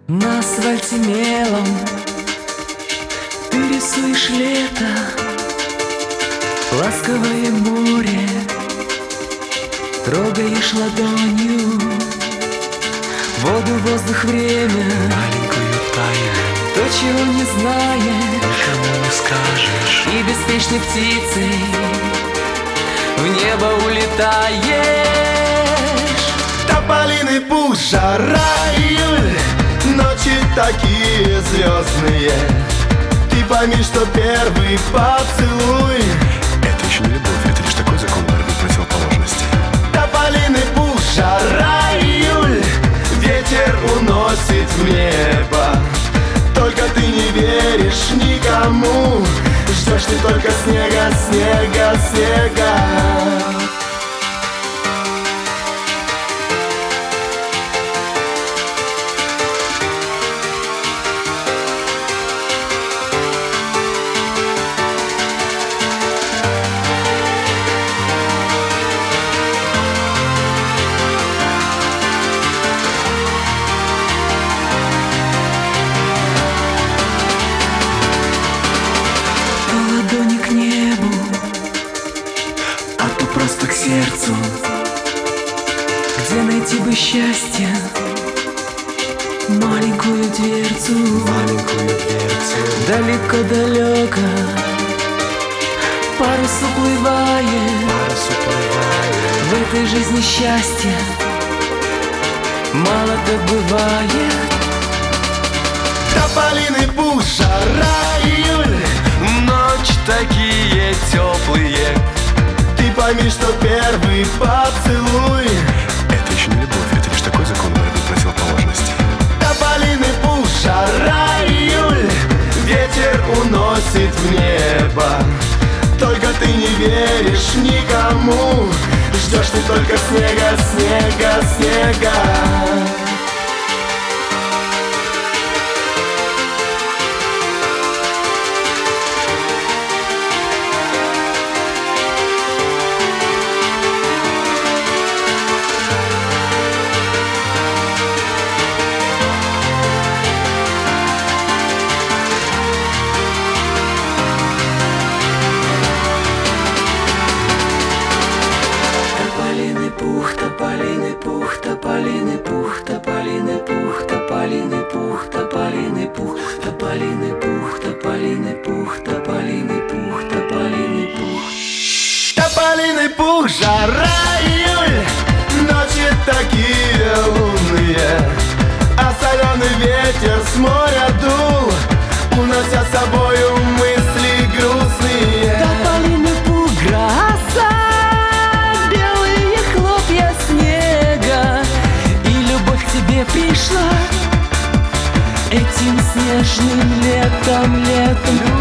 На асфальте мелом ты рисуешь лето, ласковое море, трогаешь ладонью воду, воздух, время, маленькую тайну, то, чего не знаешь, никому не скажешь. и беспечной птицей в небо улетаешь. Тополиный пух, жара, июль, ночи такие звездные. Ты пойми, что первый поцелуй — это еще не любовь, это лишь такой закон борьбы противоположностей. тополиный пух, жара, июль, ветер уносит в небо. Только ты не веришь никому, ждешь ты только снега, снега, снега. К небу, а то просто к сердцу. Где найти бы счастье, маленькую дверцу, Маленькую дверцу, далеко-далеко парус уплывает. парус уплывает. В этой жизни счастья мало-то бывает. Тополиный пух, жара, июль, Ночи такие теплые. ты пойми, что первый поцелуй — это еще не любовь, это лишь такой закон борьбы противоположностей. тополиный пух, жара, июль, ветер уносит в небо. Только ты не веришь никому, ждешь ты только снега, снега, снега. Тополиный пух, тополиный пух, тополиный пух, тополиный пух, тополиный пух, тополиный пух, тополиный пух, тополиный пух, тополиный пух, тополиный пух. Тополиный пух, жара, июль, ночи такие лунные, а соленый ветер с моря дул, унося с собою мысли грустные. Тополиный пух, гроза, белые хлопья снега, и любовь к тебе пришла этим снежным летом, летом.